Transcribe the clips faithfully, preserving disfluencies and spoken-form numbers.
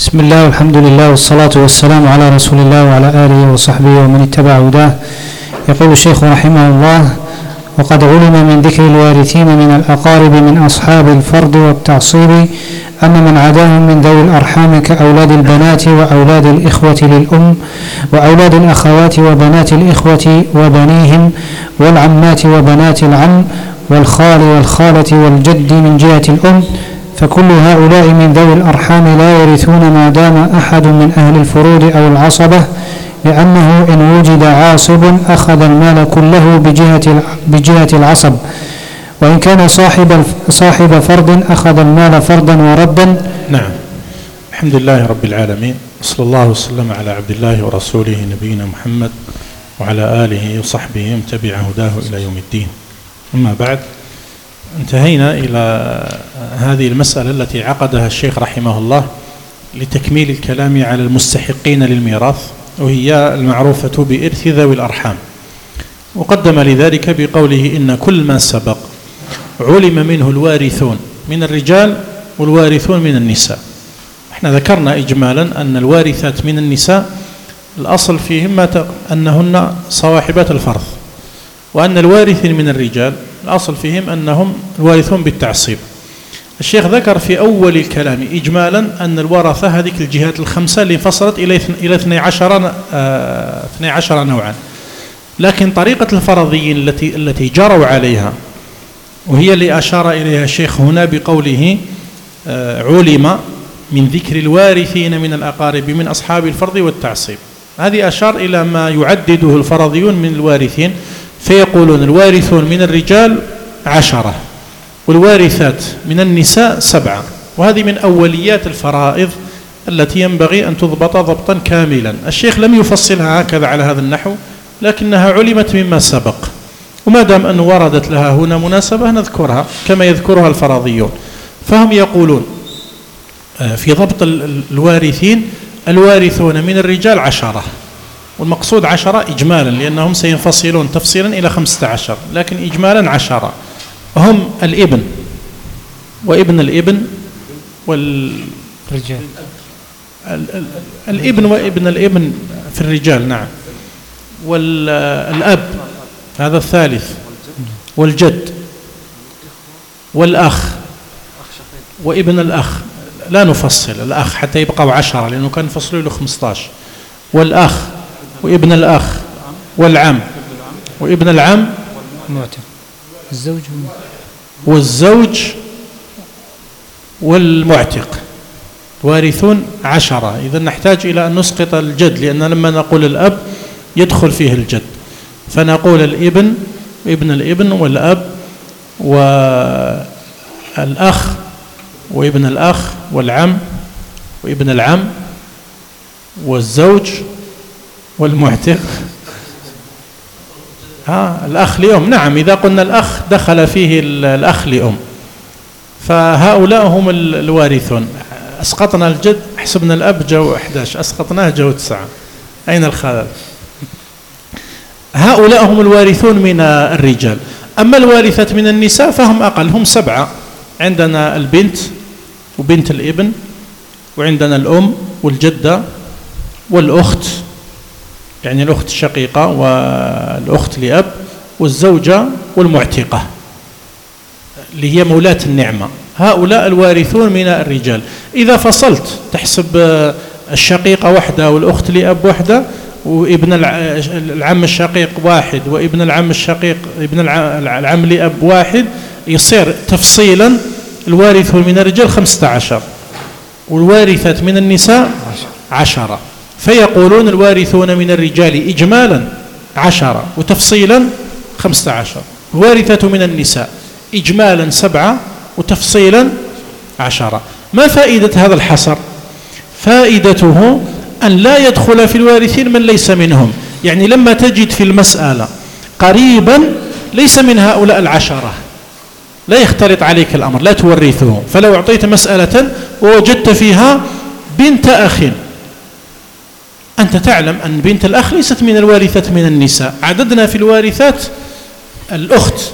بسم الله والحمد لله والصلاة والسلام على رسول الله وعلى آله وصحبه ومن اتبع هداه. يقول الشيخ رحمه الله: وقد علم من ذكر الوارثين من الأقارب من أصحاب الفرض والتعصيب أن من عداهم من ذوي الأرحام كأولاد البنات وأولاد الإخوة للأم وأولاد الأخوات وبنات الإخوة وبنيهم والعمات وبنات العم والخال والخالة والجد من جهة الأم، فكل هؤلاء من ذوي الأرحام لا يرثون ما دام أحد من أهل الفروض أو العصبة، لأنه إن وجد عاصب أخذ المال كله بجهة بجهة العصب، وإن كان صاحب صاحب فرض أخذ المال فرضا وردا. نعم. الحمد لله رب العالمين، صلى الله وسلم على عبد الله ورسوله نبينا محمد وعلى آله وصحبه ومن تبع هداه إلى يوم الدين. أما بعد، انتهينا إلى هذه المسألة التي عقدها الشيخ رحمه الله لتكميل الكلام على المستحقين للميراث، وهي المعروفة بإرث ذوي الأرحام، وقدم لذلك بقوله: إن كل ما سبق علم منه الوارثون من الرجال والوارثون من النساء. احنا ذكرنا إجمالا أن الوارثات من النساء الأصل فيهم أنهن صواحبات الفرض، وأن الوارثين من الرجال الأصل فيهم أنهم الوارثون بالتعصيب. الشيخ ذكر في أول الكلام إجمالا أن الورثة هذه الجهات الخمسة اللي انفصلت إلى إلى اثني عشر اثني عشر نوعا، لكن طريقة الفرضيين التي التي جروا عليها، وهي اللي أشار إليها الشيخ هنا بقوله: علم من ذكر الوارثين من الأقارب من أصحاب الفرض والتعصيب. هذه أشار إلى ما يعدده الفرضيون من الوارثين، فيقولون الوارثون من الرجال عشرة والوارثات من النساء سبعة، وهذه من أوليات الفرائض التي ينبغي أن تضبط ضبطا كاملا. الشيخ لم يفصلها هكذا على هذا النحو، لكنها علمت مما سبق، وما دام أن وردت لها هنا مناسبة نذكرها كما يذكرها الفرضيون. فهم يقولون في ضبط الوارثين: الوارثون من الرجال عشرة، والمقصود عشرة إجمالا، لأنهم سينفصلون تفصيلا إلى خمسة عشر، لكن إجمالا عشرة. هم الابن وابن الابن والرجال، الابن وابن الابن في الرجال، نعم، والأب هذا الثالث، والجد والأخ وابن الأخ، لا نفصل الأخ حتى يبقوا عشرة لأنه كان فصلوا له خمسة عشر، والأخ وابن الأخ والعم وابن العم الزوج والزوج والمعتق، وارثون عشرة. إذا نحتاج إلى أن نسقط الجد، لأن لما نقول الأب يدخل فيه الجد، فنقول الابن وابن الابن والأب والأخ وابن الأخ والعم وابن العم والزوج والمعتق. ها الأخ لأم، نعم، إذا قلنا الأخ دخل فيه الأخ لأم، فهؤلاء هم الوارثون. أسقطنا الجد، حسبنا الأب جو أحد عشر، أسقطناه جو تسعة، أين الخلل؟ هؤلاء هم الوارثون من الرجال. أما الوارثات من النساء فهم أقل، هم سبعة. عندنا البنت وبنت الابن، وعندنا الأم والجدة والأخت، يعني الأخت الشقيقة والأخت لأب، والزوجة والمعتقة اللي هي مولاة النعمة. هؤلاء الوارثون من الرجال. إذا فصلت تحسب الشقيقة وحدة والأخت لأب وحدة، وابن العم الشقيق واحد، وابن العم الشقيق ابن العم لأب واحد، يصير تفصيلا الوارثون من الرجال خمسة عشر، والوارثات من النساء عشرة. فيقولون الوارثون من الرجال إجمالا عشرة وتفصيلا خمسة عشر، الوارثة من النساء إجمالا سبعة وتفصيلا عشرة. ما فائدة هذا الحصر؟ فائدته أن لا يدخل في الوارثين من ليس منهم. يعني لما تجد في المسألة قريبا ليس من هؤلاء العشرة لا يختلط عليك الأمر، لا تورثه. فلو أعطيت مسألة ووجدت فيها بنت أخ، أنت تعلم أن بنت الأخ ليست من الوارثات من النساء، عددنا في الوارثات الأخت،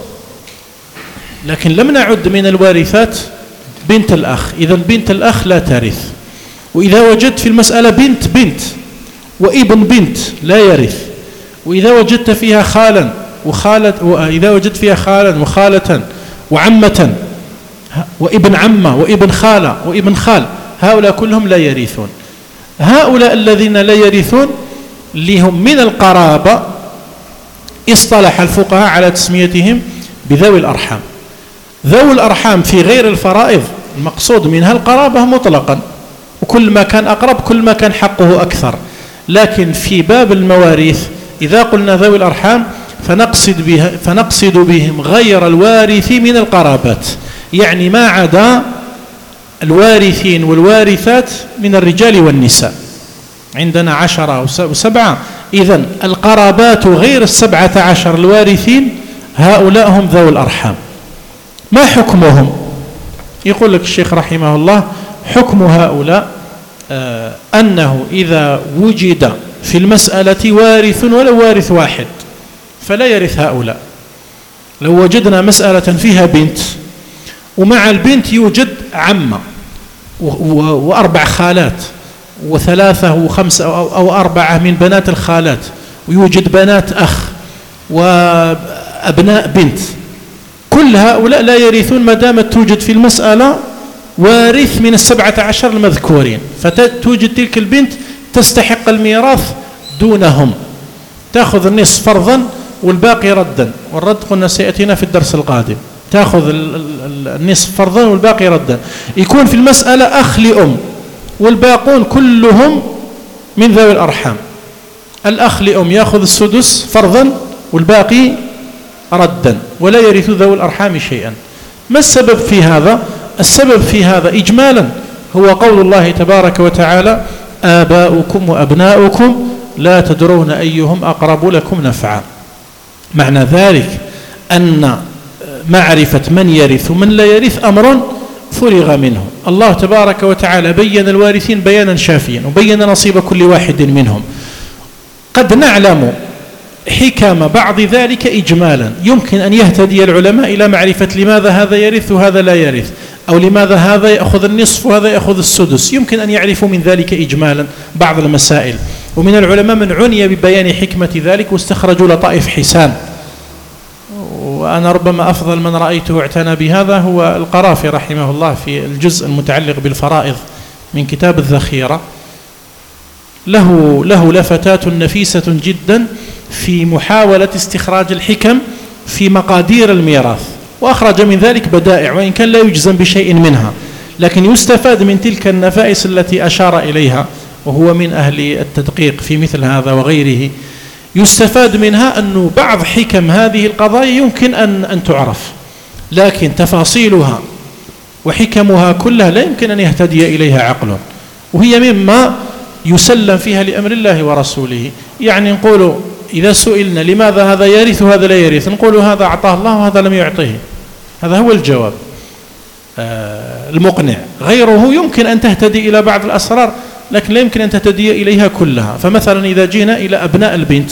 لكن لم نعد من الوارثات بنت الأخ. إذا بنت الأخ لا ترث. وإذا وجدت في المسألة بنت بنت وابن بنت لا يرث، وإذا وجدت فيها خالا وخالة، وإذا وجدت فيها خالا وخالة وعمة وابن عمة وابن خالة وابن خال، هؤلاء كلهم لا يرثون. هؤلاء الذين لا يرثون لهم من القرابة اصطلح الفقهاء على تسميتهم بذوي الأرحام. ذوي الأرحام في غير الفرائض المقصود منها القرابة مطلقا، وكل ما كان أقرب كل ما كان حقه أكثر، لكن في باب المواريث إذا قلنا ذوي الأرحام فنقصد, بها فنقصد بهم غير الوارث من القرابات، يعني ما عدا الوارثين والوارثات من الرجال والنساء. عندنا عشرة وسبعة، إذن القرابات غير السبعة عشر الوارثين هؤلاء هم ذوي الأرحام. ما حكمهم؟ يقول لك الشيخ رحمه الله: حكم هؤلاء آه أنه إذا وجد في المسألة وارث ولو وارث واحد فلا يرث هؤلاء. لو وجدنا مسألة فيها بنت ومع البنت يوجد عمة وأربع خالات وثلاثة وخمسة أو أربعة من بنات الخالات، ويوجد بنات أخ وأبناء بنت، كل هؤلاء لا يرثون ما دامت توجد في المسألة وارث من السبعة عشر المذكورين، فتوجد تلك البنت تستحق الميراث دونهم، تأخذ النصف فرضا والباقي ردا، والرد قلنا سيأتينا في الدرس القادم، تأخذ النصف فرضا والباقي ردا. يكون في المسألة أخ لأم والباقون كلهم من ذوي الأرحام. الأخ لأم يأخذ السدس فرضا والباقي ردا، ولا يرث ذوي الأرحام شيئا. ما السبب في هذا؟ السبب في هذا إجمالا هو قول الله تبارك وتعالى: آباؤكم وأبناؤكم لا تدرون أيهم أقرب لكم نفعا. معنى ذلك أن معرفة من يرث ومن لا يرث أمر فرغ منه. الله تبارك وتعالى بين الوارثين بيانا شافيا، وبين نصيب كل واحد منهم. قد نعلم حكم بعض ذلك إجمالا، يمكن أن يهتدي العلماء إلى معرفة لماذا هذا يرث وهذا لا يرث، أو لماذا هذا يأخذ النصف وهذا يأخذ السدس، يمكن أن يعرفوا من ذلك إجمالا بعض المسائل. ومن العلماء من عني ببيان حكمة ذلك واستخرجوا لطائف حسان، وأنا ربما أفضل من رأيته اعتنى بهذا هو القرافي رحمه الله في الجزء المتعلق بالفرائض من كتاب الذخيرة، له, له لفتات نفيسة جدا في محاولة استخراج الحكم في مقادير الميراث، وأخرج من ذلك بدائع، وإن كان لا يجزم بشيء منها، لكن يستفاد من تلك النفائس التي أشار إليها، وهو من أهل التدقيق في مثل هذا وغيره. يستفاد منها أن بعض حكم هذه القضايا يمكن أن, أن تعرف، لكن تفاصيلها وحكمها كلها لا يمكن أن يهتدي إليها عقل، وهي مما يسلم فيها لأمر الله ورسوله. يعني نقول إذا سئلنا لماذا هذا يرث وهذا لا يرث، نقول هذا أعطاه الله وهذا لم يعطيه، هذا هو الجواب آه المقنع. غيره يمكن أن تهتدي إلى بعض الأسرار، لكن لا يمكن أن تهتدي إليها كلها. فمثلا إذا جينا إلى أبناء البنت،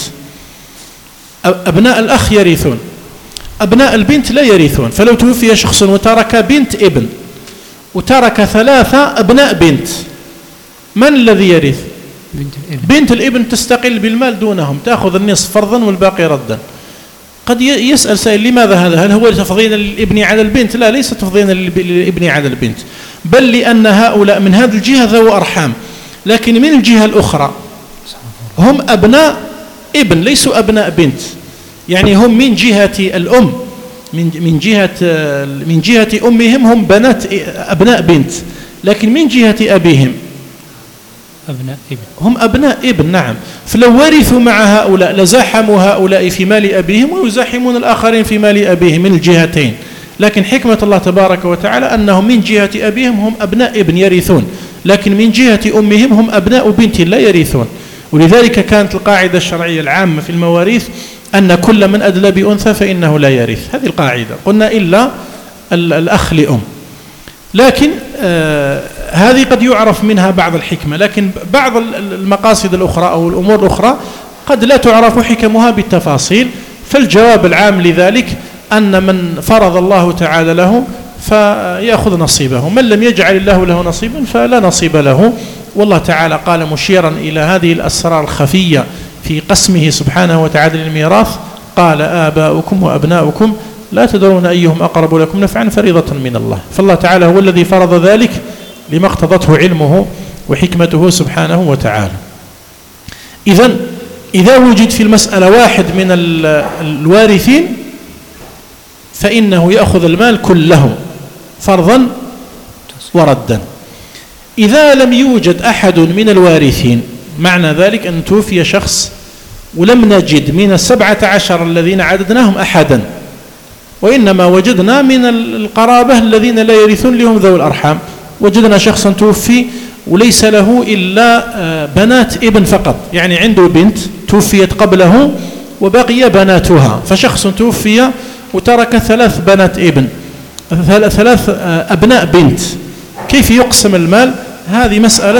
أبناء الأخ يرثون، أبناء البنت لا يرثون. فلو توفي شخص وترك بنت ابن وترك ثلاثة أبناء بنت، من الذي يرث؟ بنت الابن. بنت الابن تستقل بالمال دونهم، تأخذ النصف فرضا والباقي ردا. قد يسأل سائل لماذا هذا؟ هل هو تفضيلا للابن على البنت؟ لا، ليس تفضيلا للابن على البنت، بل لأن هؤلاء من هذه الجهة ذو أرحام، لكن من الجهة الأخرى هم أبناء ابن ليسوا أبناء بنت، يعني هم من جهة الأم، من من جهة من جهة أمهم هم بنات أبناء بنت، لكن من جهة أبيهم أبناء ابن، هم أبناء ابن. نعم. فلو ورثوا مع هؤلاء لزاحموا هؤلاء في مال أبيهم ويزاحمون الآخرين في مال أبيهم من الجهتين، لكن حكمة الله تبارك وتعالى أنهم من جهة أبيهم هم أبناء ابن يرثون، لكن من جهة أمهم هم أبناء بنت لا يرثون. ولذلك كانت القاعدة الشرعية العامة في المواريث أن كل من أدلى بأنثى فإنه لا يرث، هذه القاعدة قلنا إلا الأخ لأم. لكن آه هذه قد يعرف منها بعض الحكمة، لكن بعض المقاصد الأخرى أو الأمور الأخرى قد لا تعرف حكمها بالتفاصيل. فالجواب العام لذلك أن من فرض الله تعالى له فيأخذ نصيبه، من لم يجعل الله له نصيبا فلا نصيب له، والله تعالى قال مشيرا إلى هذه الأسرار الخفية في قسمه سبحانه وتعالى للميراث: قال آباؤكم وأبناؤكم لا تدرون أيهم أقرب لكم نفعا فريضة من الله. فالله تعالى هو الذي فرض ذلك لما اقتضته علمه وحكمته سبحانه وتعالى. إذن إذا وجد في المسألة واحد من الوارثين فإنه يأخذ المال كله فرضا وردا. إذا لم يوجد أحد من الوارثين، معنى ذلك أن توفي شخص ولم نجد من السبعة عشر الذين عددناهم أحدا، وإنما وجدنا من القرابة الذين لا يرثون لهم ذوي الأرحام، وجدنا شخصا توفي وليس له إلا بنات ابن فقط، يعني عنده بنت توفيت قبله وبقي بناتها، فشخص توفي وترك ثلاث بنات ابن، ثلاث أبناء بنت، كيف يقسم المال؟ هذه مسألة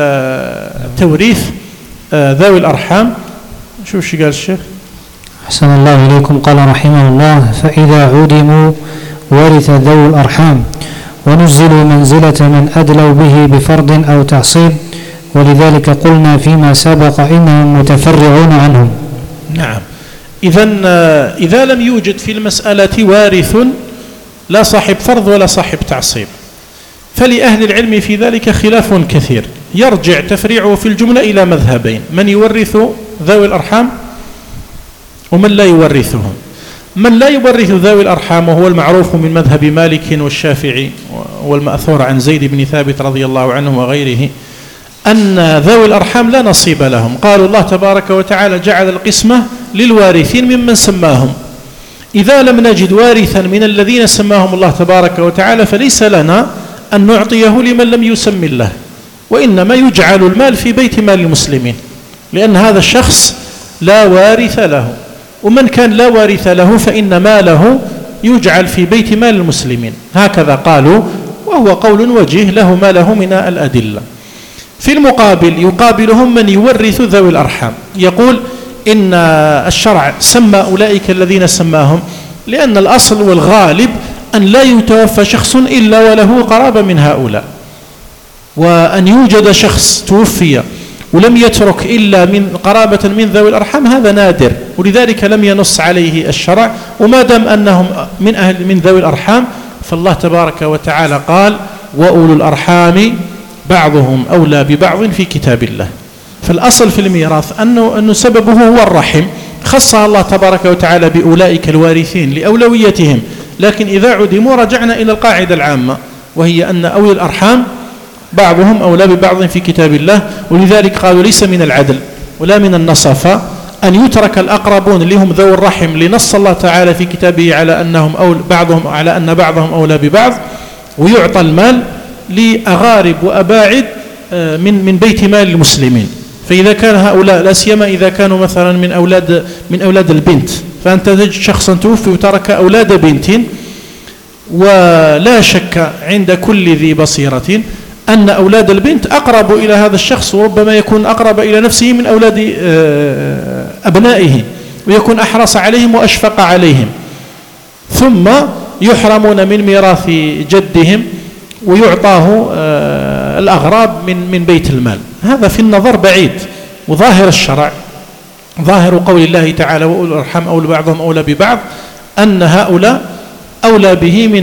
التوريث ذوي الأرحام. شوف شو قال الشيخ. أحسن الله إليكم. قال رحمه الله: فإذا عدموا ورث ذوي الأرحام ونزلوا منزلة من أدلوا به بفرض أو تعصيب، ولذلك قلنا فيما سبق إنهم متفرعون عنهم. نعم. إذن إذا لم يوجد في المسألة وارث لا صاحب فرض ولا صاحب تعصيب، فلأهل العلم في ذلك خلاف كثير، يرجع تفريعه في الجملة إلى مذهبين: من يورث ذوي الأرحام ومن لا يورثهم. من لا يورث ذوي الأرحام وهو المعروف من مذهب مالك والشافعي والمأثور عن زيد بن ثابت رضي الله عنه وغيره أن ذوي الأرحام لا نصيب لهم. قالوا الله تبارك وتعالى جعل القسمة للوارثين ممن سماهم. إذا لم نجد وارثا من الذين سماهم الله تبارك وتعالى فليس لنا أن نعطيه لمن لم يسم الله، وإنما يجعل المال في بيت مال المسلمين، لأن هذا الشخص لا وارث له، ومن كان لا وارث له فإن ماله يجعل في بيت مال المسلمين، هكذا قالوا، وهو قول وجيه له ما له من الأدلة. في المقابل يقابلهم من يورث ذوي الأرحام، يقول إن الشرع سمى أولئك الذين سماهم لأن الأصل والغالب أن لا يتوفى شخص إلا وله قرابة من هؤلاء، وأن يوجد شخص توفي ولم يترك إلا من قرابة من ذوي الأرحام هذا نادر، ولذلك لم ينص عليه الشرع. وما دام أنهم من أهل من ذوي الأرحام فالله تبارك وتعالى قال: وأولو الأرحام بعضهم أولى ببعض في كتاب الله. فالأصل في الميراث أنه, أنه سببه هو الرحم، خصها الله تبارك وتعالى بأولئك الوارثين لأولويتهم، لكن إذا عدموا رجعنا إلى القاعدة العامة، وهي أن أولي الأرحام بعضهم أولى ببعض في كتاب الله. ولذلك قالوا ليس من العدل ولا من النصافة أن يترك الأقربون لهم ذو الرحم لنص الله تعالى في كتابه على أنهم أول بعضهم على أن بعضهم أولى ببعض، ويعطى المال لأغارب وأباعد من من بيت مال المسلمين. فإذا كان هؤلاء لا سيما إذا كانوا مثلا من أولاد من أولاد البنت، فأنت تجد شخصا توفي وترك أولاد بنت، ولا شك عند كل ذي بصيرة أن أولاد البنت أقرب إلى هذا الشخص، وربما يكون أقرب إلى نفسه من أولاد أبنائه، ويكون أحرص عليهم وأشفق عليهم، ثم يحرمون من ميراث جدهم ويعطاه الأغراب من من بيت المال. هذا في النظر بعيد، وظاهر الشرع ظاهر قول الله تعالى: وأولو الأرحام أولى بعضهم أولى ببعض، أن هؤلاء أولى به من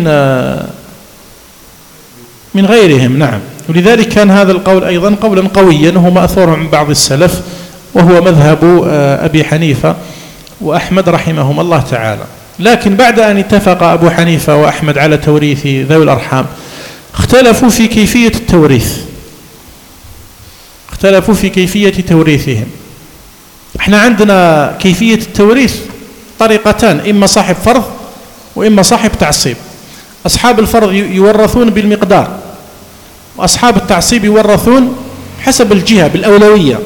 من غيرهم. نعم. ولذلك كان هذا القول أيضا قولا قويا، وهو مأثور عن بعض السلف، وهو مذهب أبي حنيفة وأحمد رحمهم الله تعالى. لكن بعد أن اتفق أبو حنيفة وأحمد على توريث ذوي الأرحام اختلفوا في كيفية التوريث، اختلفوا في كيفية توريثهم. احنا عندنا كيفية التوريث طريقتان: إما صاحب فرض وإما صاحب تعصيب. أصحاب الفرض يورثون بالمقدار، وأصحاب التعصيب يورثون حسب الجهة بالأولوية.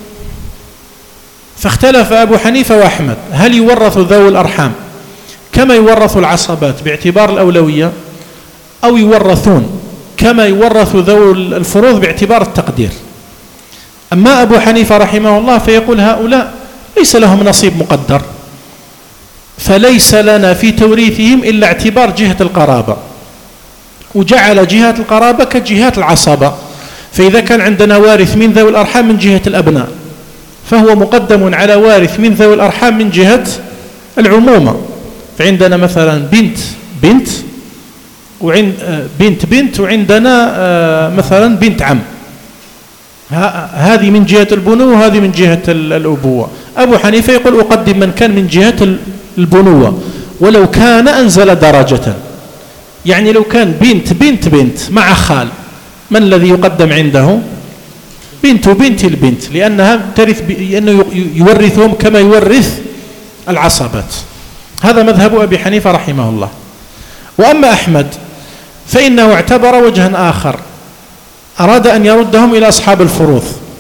فاختلف أبو حنيفة وأحمد هل يورث ذوي الأرحام كما يورث العصبات باعتبار الأولوية، أو يورثون كما يورث ذوي الفروض باعتبار التقدير. أما أبو حنيفة رحمه الله فيقول هؤلاء ليس لهم نصيب مقدر، فليس لنا في توريثهم إلا اعتبار جهة القرابة، وجعل جهات القرابة كجهات العصبة، فإذا كان عندنا وارث من ذوي الأرحام من جهة الأبناء فهو مقدم على وارث من ذوي الأرحام من جهة العمومة. فعندنا مثلا بنت بنت وعند بنت بنت وعندنا مثلا بنت عم، هذه من جهة البنوة وهذه من جهة الأبوة. أبو حنيفة يقول أقدم من كان من جهة البنوة ولو كان أنزل درجة، يعني لو كان بنت بنت بنت مع خال، من الذي يقدم عنده؟ بنت بنت البنت، لأنها ترث، لأنه يورثهم كما يورث العصبات. هذا مذهب أبي حنيفة رحمه الله. وأما أحمد فإنه اعتبر وجها آخر، أراد أن يردهم إلى أصحاب الفروض،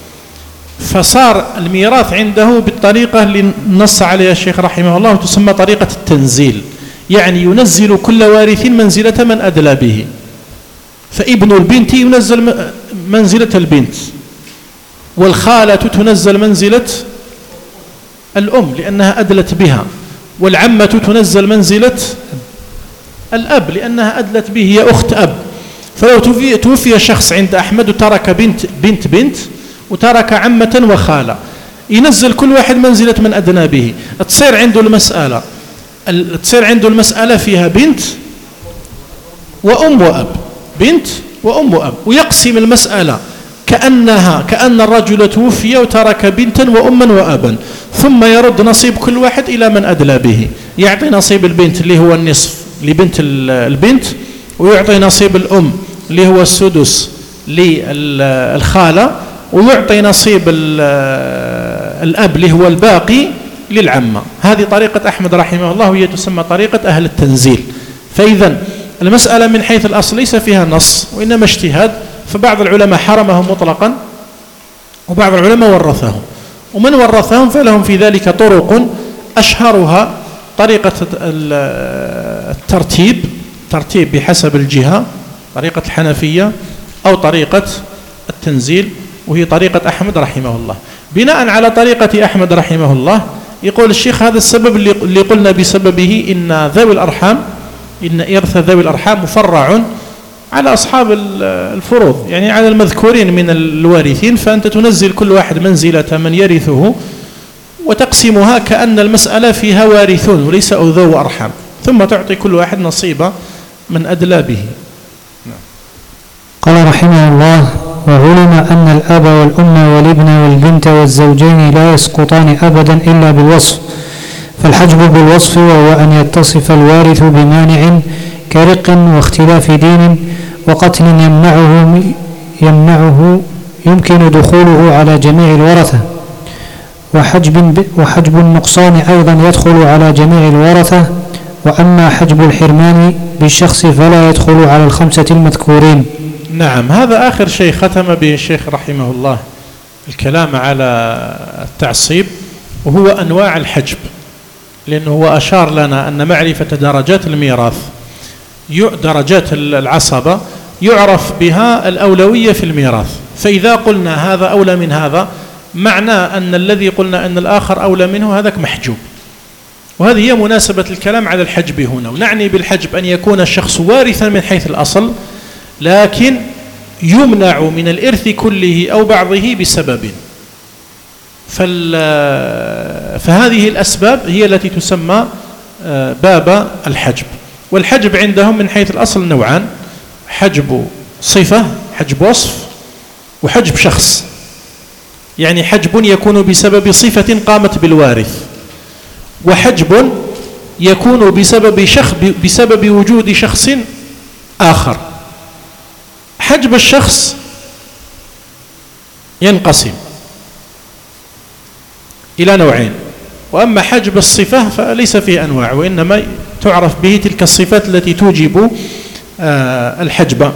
فصار الميراث عنده بالطريقة اللي نص عليها الشيخ رحمه الله، تسمى طريقة التنزيل، يعني ينزل كل وارث منزلة من أدلى به. فابن البنت ينزل منزلة البنت، والخالة تنزل منزلة الأم لأنها أدلت بها، والعمة تنزل منزلة الأب لأنها أدلت به، هي أخت أب. فلو توفي شخص عند أحمد وترك بنت بنت بنت وترك عمة وخالة، ينزل كل واحد منزلة من أدنى به. تصير عنده المسألة تصير عنده المسألة فيها بنت وأم وأب، بنت وأم وأب، ويقسم المسألة كأنها كأن الرجل توفي وترك بنتا وأما وأبا، ثم يرد نصيب كل واحد إلى من أدلى به. يعطي نصيب البنت اللي هو النصف لبنت البنت، ويعطي نصيب الأم اللي هو السدس للخالة، ويعطي نصيب الأب اللي هو الباقي للعمة. هذه طريقة أحمد رحمه الله، وهي تسمى طريقة أهل التنزيل. فإذا المسألة من حيث الأصل ليس فيها نص وإنما اجتهاد، فبعض العلماء حرمهم مطلقا وبعض العلماء ورثهم، ومن ورثهم فلهم في ذلك طرق، أشهرها طريقة الترتيب ترتيب بحسب الجهة، طريقة الحنفية، أو طريقة التنزيل وهي طريقة أحمد رحمه الله. بناء على طريقة أحمد رحمه الله يقول الشيخ هذا السبب اللي قلنا بسببه إن ذوي الأرحام إن إرث ذوي الأرحام مفرع على أصحاب الفروض، يعني على المذكورين من الوارثين، فأنت تنزل كل واحد منزلة من يرثه وتقسمها كأن المسألة فيها وارثون وليس ذو أرحام، ثم تعطي كل واحد نصيبه من أدلى به. قال رحمه الله: وعلم أن الأب والأم والابن والبنت والزوجين لا يسقطان أبدا إلا بالوصف، فالحجب بالوصف وهو أن يتصف الوارث بمانع كرق واختلاف دين وقتل يمنعه يمنعه يمكن دخوله على جميع الورثة، وحجب وحجب النقصان أيضا يدخل على جميع الورثة. وأما حجب الحرمان بالشخص فلا يدخل على الخمسة المذكورين. نعم، هذا آخر شيء ختم به الشيخ رحمه الله الكلام على التعصيب، وهو أنواع الحجب، لأنه هو أشار لنا أن معرفة درجات الميراث، درجات العصبة، يعرف بها الأولوية في الميراث. فإذا قلنا هذا أولى من هذا، معنى أن الذي قلنا أن الآخر أولى منه هذاك محجوب. وهذه هي مناسبة الكلام على الحجب هنا. ونعني بالحجب أن يكون الشخص وارثا من حيث الأصل، لكن يمنع من الإرث كله أو بعضه بسبب، فهذه الأسباب هي التي تسمى باب الحجب. والحجب عندهم من حيث الأصل نوعان: حجب صفة، حجب وصف، وحجب شخص. يعني حجب يكون بسبب صفة قامت بالوارث، وحجب يكون بسبب شخص بسبب وجود شخص آخر. حجب الشخص ينقسم إلى نوعين، وأما حجب الصفة فليس فيه أنواع، وإنما تعرف به تلك الصفات التي توجب الحجب.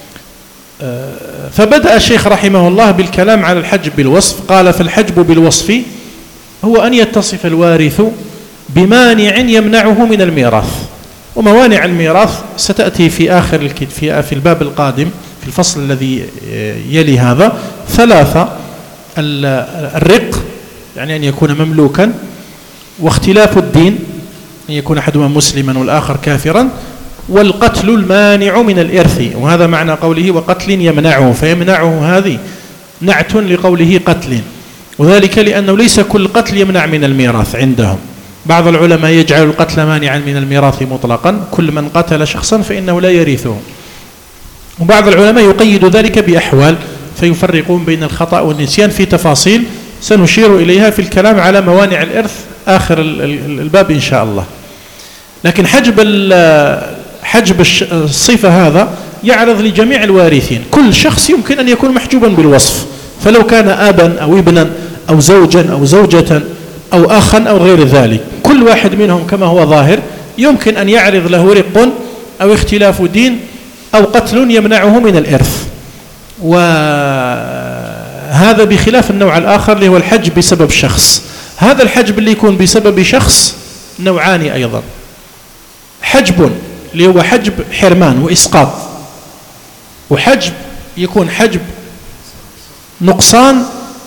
فبدأ الشيخ رحمه الله بالكلام على الحجب بالوصف. قال: فالحجب بالوصف هو أن يتصف الوارث بمانع يمنعه من الميراث. وموانع الميراث ستأتي في آخر الكتاب في الباب القادم في الفصل الذي يلي هذا. ثلاثة: الرق، يعني أن يكون مملوكا، واختلاف الدين، أن يكون أحدهما مسلما والآخر كافرا، والقتل المانع من الإرث، وهذا معنى قوله وقتل يمنعه، فيمنعه هذه نعت لقوله قتل، وذلك لأنه ليس كل قتل يمنع من الميراث عندهم. بعض العلماء يجعل القتل مانعا من الميراث مطلقا، كل من قتل شخصا فإنه لا يرثه، وبعض العلماء يقيد ذلك بأحوال فيفرقون بين الخطأ والنسيان في تفاصيل سنشير إليها في الكلام على موانع الإرث آخر الباب إن شاء الله. لكن حجب حجب الصفة هذا يعرض لجميع الوارثين، كل شخص يمكن أن يكون محجوبا بالوصف، فلو كان أبا أو ابنا أو زوجا أو زوجة أو أخا أو غير ذلك، كل واحد منهم كما هو ظاهر يمكن أن يعرض له رق أو اختلاف دين أو قتل يمنعه من الإرث. وهذا بخلاف النوع الآخر اللي هو الحجب بسبب شخص. هذا الحجب اللي يكون بسبب شخص نوعان أيضا، حجب اللي هو حجب حرمان وإسقاط، وحجب يكون حجب نقصان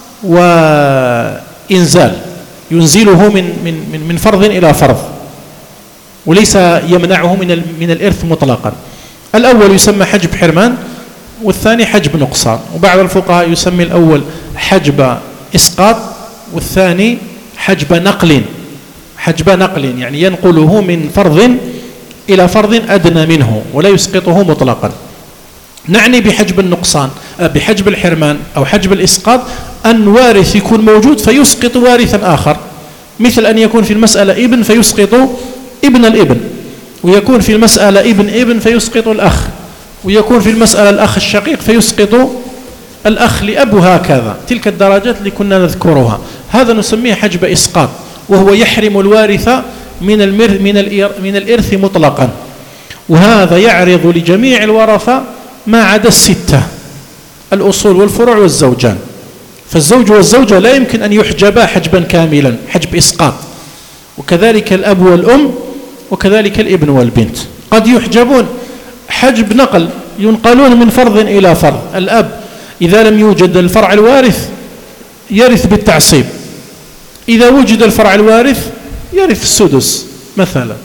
وإنزال، ينزله من من من فرض إلى فرض وليس يمنعه من من الإرث مطلقا. الأول يسمى حجب حرمان والثاني حجب نقصان، وبعض الفقهاء يسمي الأول حجب إسقاط والثاني حجب نقل، حجب نقل يعني ينقله من فرض إلى فرض أدنى منه ولا يسقطه مطلقا. نعني بحجب النقصان بحجب الحرمان أو حجب الإسقاط أن وارث يكون موجود فيسقط وارثا آخر، مثل أن يكون في المسألة ابن فيسقط ابن الابن، ويكون في المسألة ابن ابن فيسقط الأخ، ويكون في المسألة الأخ الشقيق فيسقط الأخ لأب، هكذا تلك الدرجات اللي كنا نذكرها. هذا نسميه حجب إسقاط، وهو يحرم الوارث من المر من من الإرث مطلقا، وهذا يعرض لجميع الورثة ما عدا الستة، الأصول والفروع والزوجان. فالزوج والزوجة لا يمكن أن يحجبا حجبا كاملا، حجب إسقاط، وكذلك الأب والأم، وكذلك الابن والبنت قد يحجبون حجب نقل، ينقلون من فرض إلى فرض. الأب إذا لم يوجد الفرع الوارث يرث بالتعصيب، إذا وجد الفرع الوارث يرث السدس مثلا.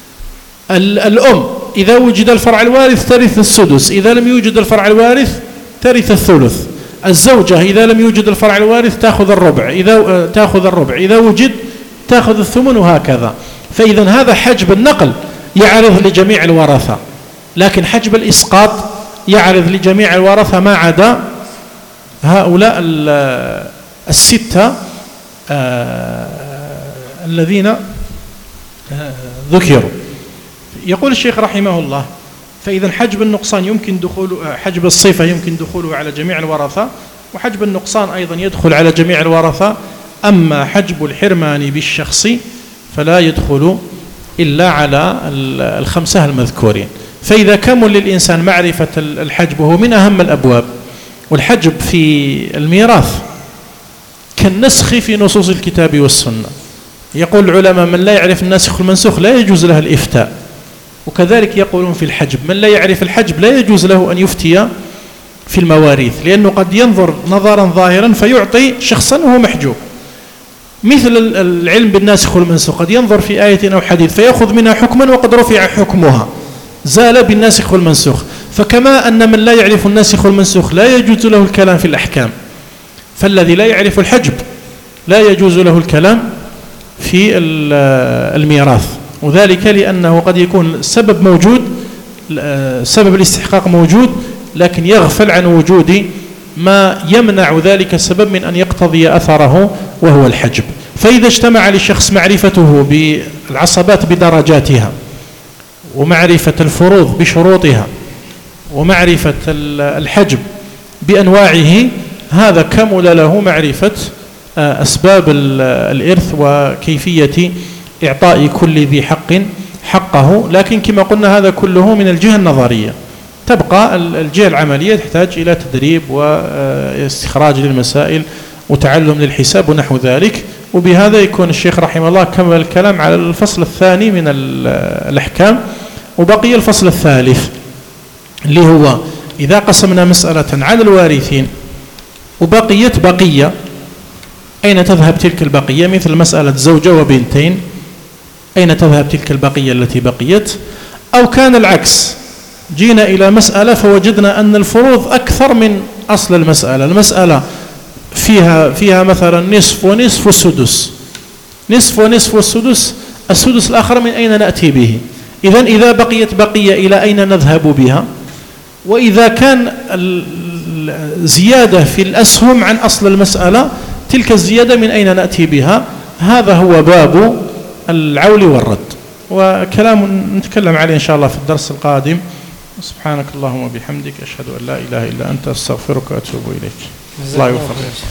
الأم إذا وجد الفرع الوارث ترث السدس، إذا لم يوجد الفرع الوارث ترث الثلث. الزوجة إذا لم يوجد الفرع الوارث تأخذ الربع، إذا تأخذ الربع إذا وجد تأخذ الثمن، وهكذا. فإذا هذا حجب النقل يعرض لجميع الورثة، لكن حجب الإسقاط يعرض لجميع الورثة ما عدا هؤلاء الستة آه الذين آه ذكروا. يقول الشيخ رحمه الله: فإذا حجب النقصان يمكن دخول حجب الصفة يمكن دخوله على جميع الورثة، وحجب النقصان أيضا يدخل على جميع الورثة. أما حجب الحرمان بالشخص فلا يدخل إلا على الخمسة المذكورين. فإذا كمل للإنسان معرفة الحجب وهو من أهم الأبواب، والحجب في الميراث كالنسخ في نصوص الكتاب والسنة. يقول العلماء: من لا يعرف الناسخ والمنسوخ لا يجوز له الإفتاء. وكذلك يقولون في الحجب: من لا يعرف الحجب لا يجوز له أن يفتي في المواريث، لأنه قد ينظر نظرا ظاهرا فيعطي شخصا وهو محجوب. مثل العلم بالناسخ والمنسوخ، قد ينظر في آية أو حديث فيأخذ منها حكما وقد رفع حكمها، زال بالناسخ والمنسوخ. فكما أن من لا يعرف الناسخ والمنسوخ لا يجوز له الكلام في الأحكام، فالذي لا يعرف الحجب لا يجوز له الكلام في الميراث، وذلك لأنه قد يكون السبب موجود، سبب الاستحقاق موجود، لكن يغفل عن وجود ما يمنع ذلك السبب من أن يقتضي أثره وهو الحجب. فإذا اجتمع لشخص معرفته بالعصبات بدرجاتها، ومعرفة الفروض بشروطها، ومعرفة الحجب بأنواعه، هذا كمل له معرفة أسباب الإرث وكيفية إعطاء كل ذي حق حقه. لكن كما قلنا هذا كله من الجهة النظرية، تبقى الجهة العملية تحتاج إلى تدريب واستخراج للمسائل وتعلم للحساب ونحو ذلك. وبهذا يكون الشيخ رحمه الله كمل الكلام على الفصل الثاني من الأحكام، وبقي الفصل الثالث اللي هو إذا قسمنا مسألة على الوارثين وبقيت بقية، أين تذهب تلك البقية؟ مثل مسألة زوجة وبنتين، أين تذهب تلك البقية التي بقيت؟ أو كان العكس، جينا إلى مسألة فوجدنا أن الفروض أكثر من أصل المسألة، المسألة فيها فيها مثلا نصف ونصف والسدس، نصف ونصف والسدس، السدس الآخر من أين نأتي به؟ إذن إذا بقيت بقية إلى أين نذهب بها؟ وإذا كان الزيادة في الأسهم عن أصل المسألة، تلك الزيادة من أين نأتي بها؟ هذا هو باب العول والرد، وكلام نتكلم عليه إن شاء الله في الدرس القادم. سبحانك اللهم وبحمدك، أشهد أن لا إله إلا أنت، أستغفرك وأتوب إليك. الله يوفقك.